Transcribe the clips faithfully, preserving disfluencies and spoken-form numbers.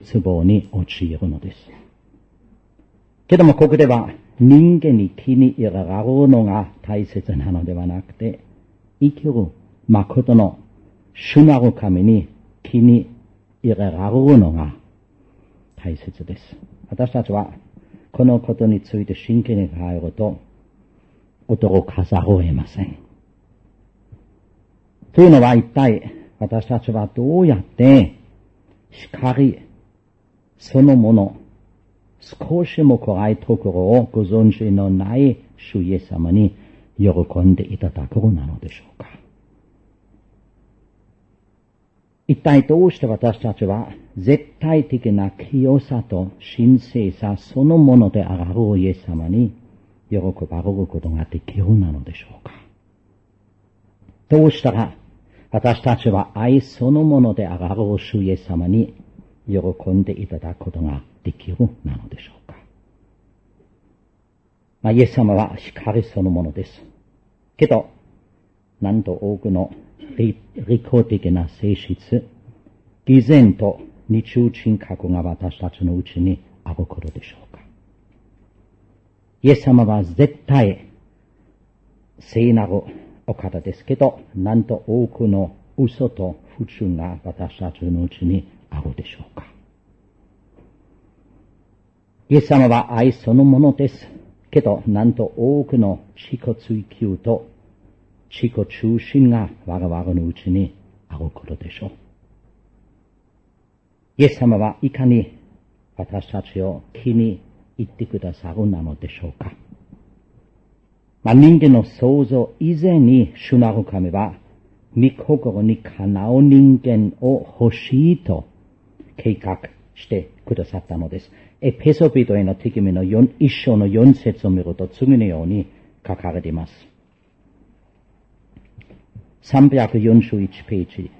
壺に陥るのです。けどもここでは人間に気に入られるのが大切なのではなくて、生きる誠の主なる神に気に入られるのが大切です。私たちはこのことについて真剣に考えると驚かざるを得ません。というのは一体私たちはどうやって光そのもの、少しも暗いところをご存知のない主イエス様に喜んでいただくなのでしょうか。一体どうして私たちは絶対的な清さと神聖さそのものであるイエス様に喜ばれることができるなのでしょうか。どうしたら私たちは愛そのものである主イエス様に喜んでいただくことができるなのでしょうか。まあ、イエス様は光そのものです。けど、なんと多くの利己的な性質、偽善と二重人格が私たちのうちにあることでしょうか。イエス様は絶対聖なるお方ですけど、なんと多くの嘘と不忠が私たちのうちにあるでしょうか。イエス様は愛そのものです。けど、なんと多くの自己追求と自己中心が我々のうちにあることでしょう。イエス様はいかに私たちを気に入ってくださるなのでしょうか。まあ、人間の想像以前に主なる神は御心にかなう人間を欲しいと計画してくださったのです。エペソビトへの手紙の一章の四節を見ると次のように書かれています。さんびゃくよんじゅういちページ。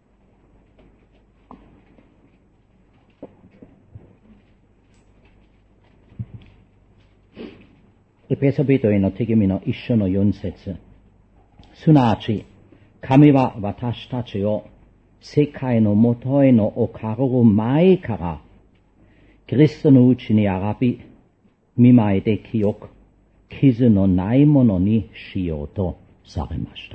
エペソビトへの手紙の一章の四節。すなわち、神は私たちを世界の元への置かれる前から、キリストのうちに選び、見舞いで清く、傷のないものにしようとされました。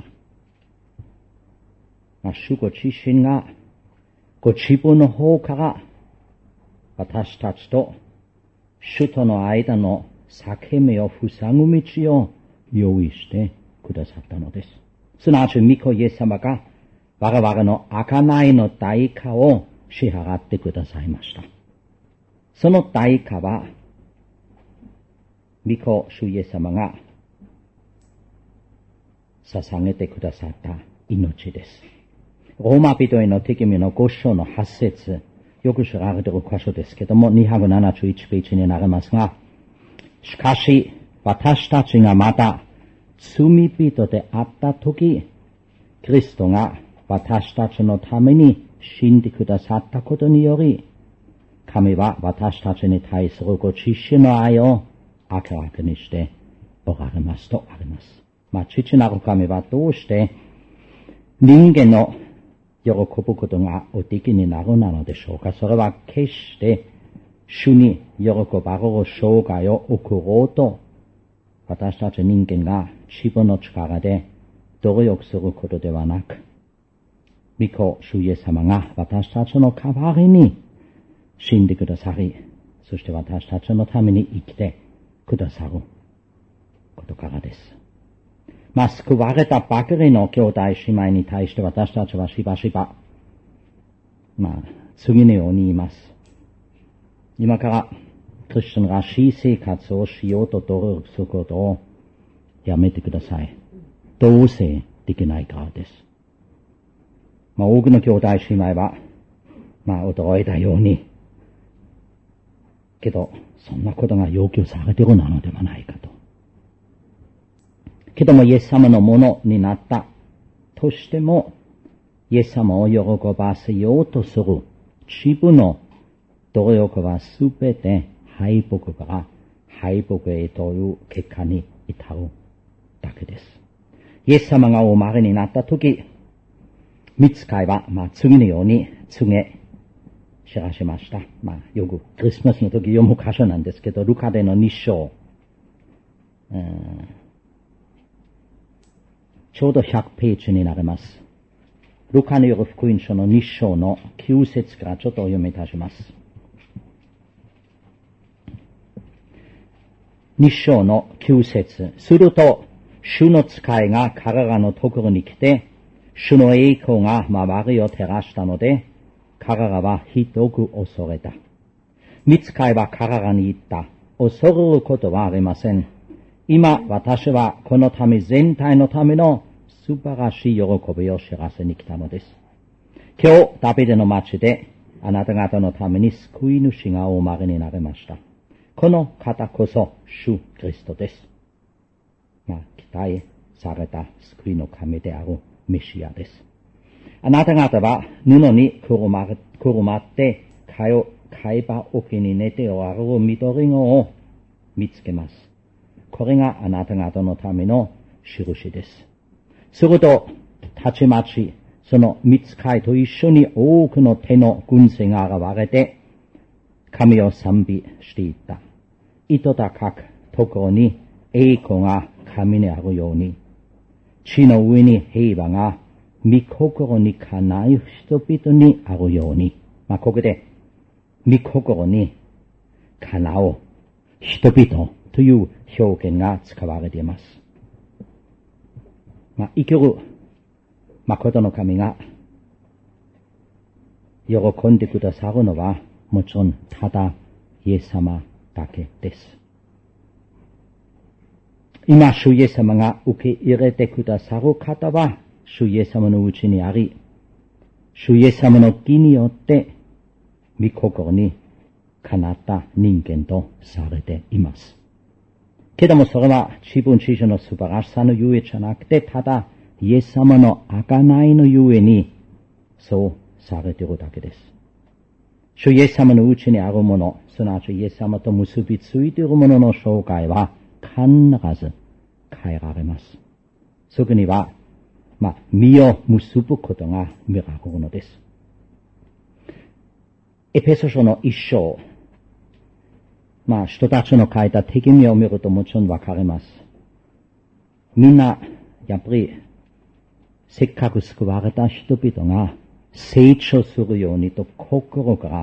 まあ、主ご自身が、ご自分の方から、私たちと主との間の裂け目を塞ぐ道を用意してくださったのです。すなわち、御子イエス様が我々の贖いの代価を支払ってくださいました。その代価は、御子主イエス様が捧げてくださった命です。ローマ人への手紙のご章のはち節、よく知られている箇所ですけども、にひゃくななじゅういちページになりますが、しかし、私たちがまだ罪人であったとき、キリストが私たちのために死んでくださったことにより、神は私たちに対するご自身の愛を明らかにしておられますとあります。まあ、父なる神はどうして人間の喜ぶことがおできになるなのでしょうか。それは決して主に喜ばれる生涯を送ろうと、私たち人間が自分の力で努力することではなく、御子主イエス様が私たちの代わりに死んでくださり、そして私たちのために生きてくださることからです。まあ、救われたばかりの兄弟姉妹に対して私たちはしばしば、まあ、次のように言います。今からクリスチャンらしい生活をしようと努力することをやめてください。どうせできないからです。まあ、多くの兄弟姉妹は、まあ、驚いたように、けど、そんなことが要求されているなのではないかと。けども、イエス様のものになったとしても、イエス様を喜ばせようとする自分の努力はすべて敗北から敗北へという結果に至るだけです。イエス様がお生まれになったとき、御使いは、まあ、次のように告げ知らしました。まあ、よくクリスマスの時読む箇所なんですけど、ルカでのに章、うん、ちょうどひゃくページになります。ルカによる福音書のに章のきゅう節からちょっとお読みいたします。に章のきゅう節。すると、主の使いが彼らのところに来て、主の栄光が周りを照らしたので、彼らはひどく恐れた。御使いは彼らに言った。恐れることはありません。今、私はこの民全体のための素晴らしい喜びを知らせに来たのです。今日、ダビデの町で、あなた方のために救い主がお生まれになりました。この方こそ、主キリストです。まあ、期待された救いの神であるメシアです。あなた方は布にくるまって、貝羽沖に寝ておられる緑子を見つけます。これがあなた方のための印です。すると、たちまち、その御使いと一緒に多くの手の軍勢が現れて、神を賛美していった。糸高くところに栄光が神にあるように、地の上に平和が御心にかなう人々にあるように。まあ、ここで、御心にかなう人々という表現が使われています。まあ、生きる誠の神が喜んでくださるのは、もちろんただイエス様だけです。今、主イエス様が受け入れてくださる方は、主イエス様のうちにあり、主イエス様の義によって、御心にかなった人間とされています。けどもそれは自分自身の素晴らしさのゆえじゃなくて、ただイエス様の贖いのゆえに、そうされているだけです。主イエス様のうちにあるもの、すなわちイエス様と結びついているものの紹介は必ず変えられます。そこには、まあ、実を結ぶことが見られるのです。エペソ書の一章、まあ、人たちの書いた手紙を見るともちろんわかります。みんな、やっぱり、せっかく救われた人々が成長するようにと心から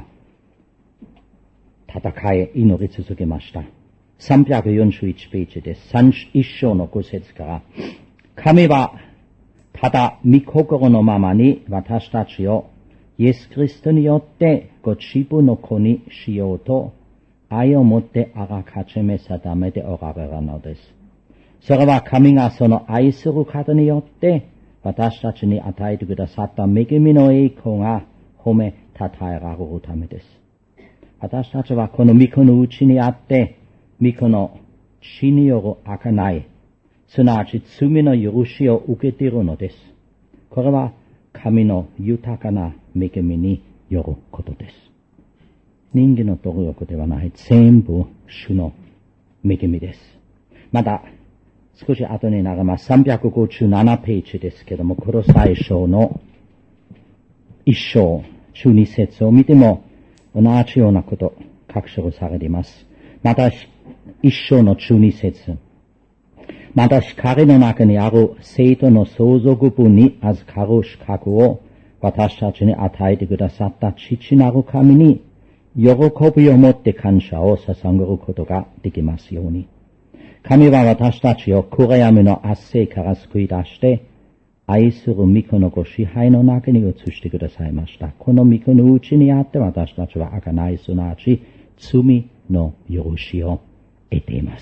戦い、祈り続けました。さんびゃくよんじゅういちページです。いっ章のご節から、神は、ただ、御心のままに私たちをイエス・キリストによってご自分の子にしようと愛をもってあらかじめ定めておられるのです。それは神がその愛する方によって私たちに与えてくださった恵みの栄光が褒めたたえられるためです。私たちはこの御子のうちにあって、御子の血による贖い、すなわち罪の許しを受けているのです。これは神の豊かな恵みによることです。人間の努力ではない、全部主の恵みです。また、少し後になります。さんびゃくごじゅうななページですけども、コロサイ書の一章、じゅうに節を見ても、同じようなこと確証されています。また、一章のじゅうに節。また光の中にある生徒の相続分に預かる資格を私たちに与えてくださった父なる神に喜びを持って感謝を捧げることができますように。神は私たちを暗闇の圧政から救い出して愛する御子のご支配の中に移してくださいました。この御子のうちにあって私たちは贖い、すなわち罪の許しを得ています。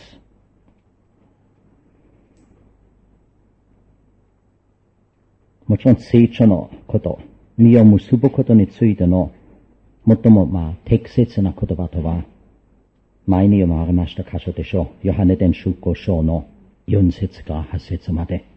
もちろん成長のこと、実を結ぶことについての最もまあ適切な言葉とは、前に読まれました箇所でしょう。ヨハネ伝出稿章のよん節からはち節まで。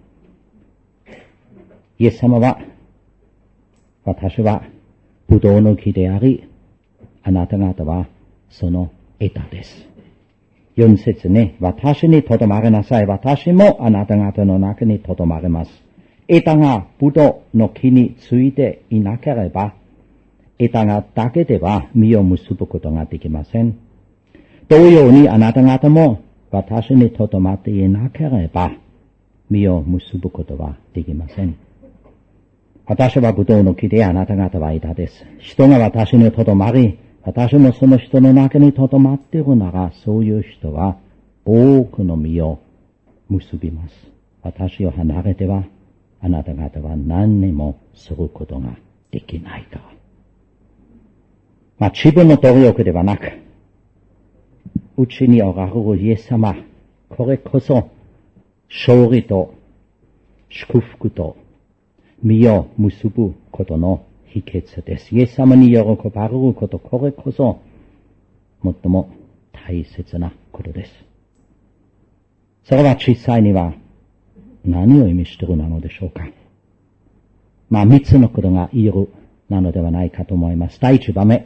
イエス様は、私はブドウの木であり、あなた方はその枝です。よん節ね、私にとどまりなさい。私もあなた方の中にとどまります。枝がブドウの木についていなければ、 得がだけでは実を結ぶことができません。同様にあなた方も私にとどまっていなければ実を結ぶことはできません。私はブドウの木であなた方は枝です。人が私にとどまり、私もその人の中にとどまっているなら、そういう人は多くの実を結びます。私を離れては、あなた方は何にもすることができないから。まあ、自分の努力ではなく、うちにおられるイエス様、これこそ勝利と祝福と実を結ぶことの秘訣です。イエス様に喜ばれること、これこそ最も大切なことです。それは実際には何を意味しているのでしょうか。まあ三つのことが言えるなのではないかと思います。第一番目、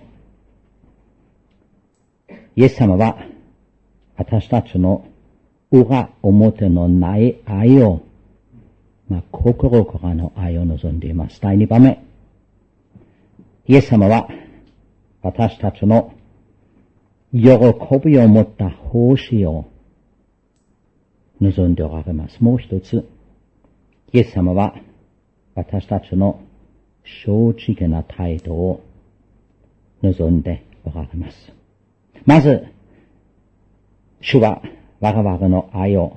イエス様は私たちの裏表のない愛を、まあ、心からの愛を望んでいます。第二番目、イエス様は私たちの喜びを持った奉仕を望んでおられます。もう一つ、イエス様は私たちの正直な態度を望んでおられます。まず、主は我々の愛を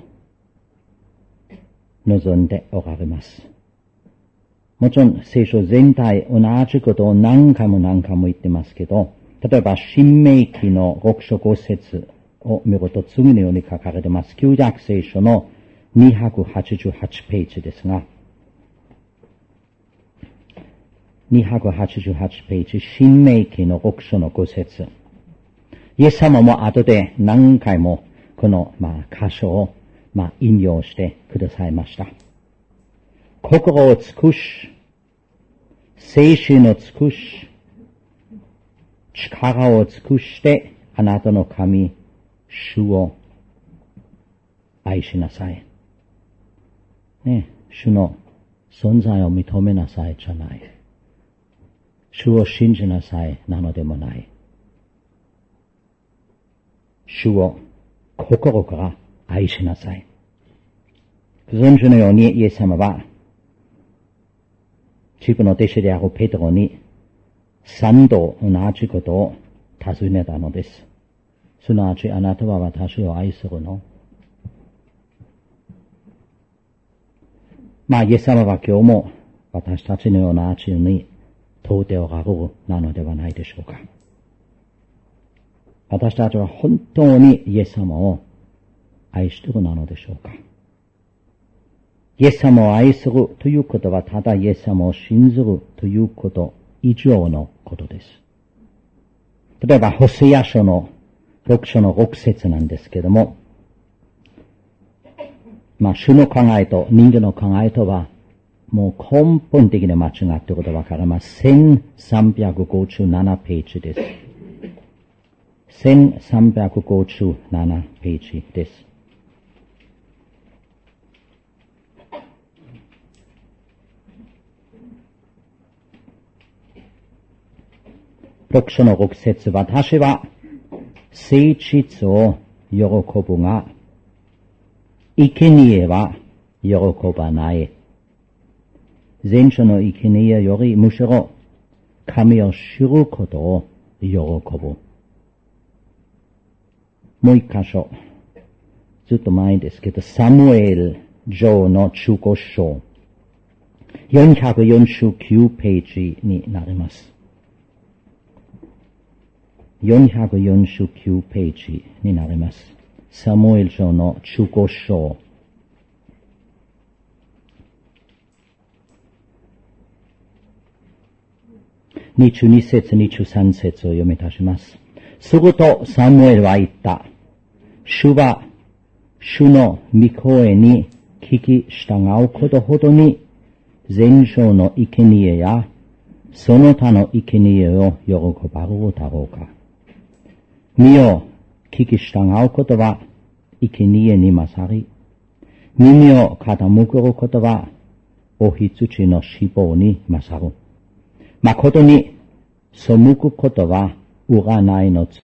望んでおられます。もちろん聖書全体同じことを何回も何回も言ってますけど、例えば新明記のろく章ご節を見ると次のように書かれています。旧約聖書のにひゃくはちじゅうはちページですが、にひゃくはちじゅうはちページ、新明記のろく章のご節。イエス様も後で何回もこの、まあ、箇所を、まあ、引用してくださいました。心を尽くし、精神を尽くし、力を尽くして、あなたの神、主を愛しなさい。ね、主の存在を認めなさいじゃない。主を信じなさいなのでもない。主を心から愛しなさい。ご存知のようにイエス様は自分の弟子であるペテロに三度同じことを尋ねたのです。すなわちあなたは私を愛するの？まあイエス様は今日も私たちのような地に問うておられるなのではないでしょうか。私たちは本当にイエス様を愛しているなのでしょうか。イエス様を愛するということはただイエス様を信ずるということ以上のことです。例えばホセア書のろく章のろく節なんですけども、まあ主の考えと人間の考えとはもう根本的に間違っていることがわかります。せんさんびゃくごじゅうななページです。せんさんびゃくごじゅうななページです。ろく章のろく節、私は誠実を喜ぶが、生贄は喜ばない。前書の生贄よりむしろ神を知ることを喜ぶ。もう一箇所、ずっと前ですけど、サムエル上のじゅうご章、よんひゃくよんじゅうきゅうページになります。よんひゃくよんじゅうきゅうページになります。サムエル上のじゅうご章。にじゅうに節、にじゅうさん節を読み出します。するとサムエルは言った。主は、主の御声に聞き従うことほどに、前章の生贄や、その他の生贄を喜ばれるだろうか。身を聞き従うことは、生贄に勝り、耳を傾けることは、お羊の脂肪に勝る。誠に、 背くことは占いの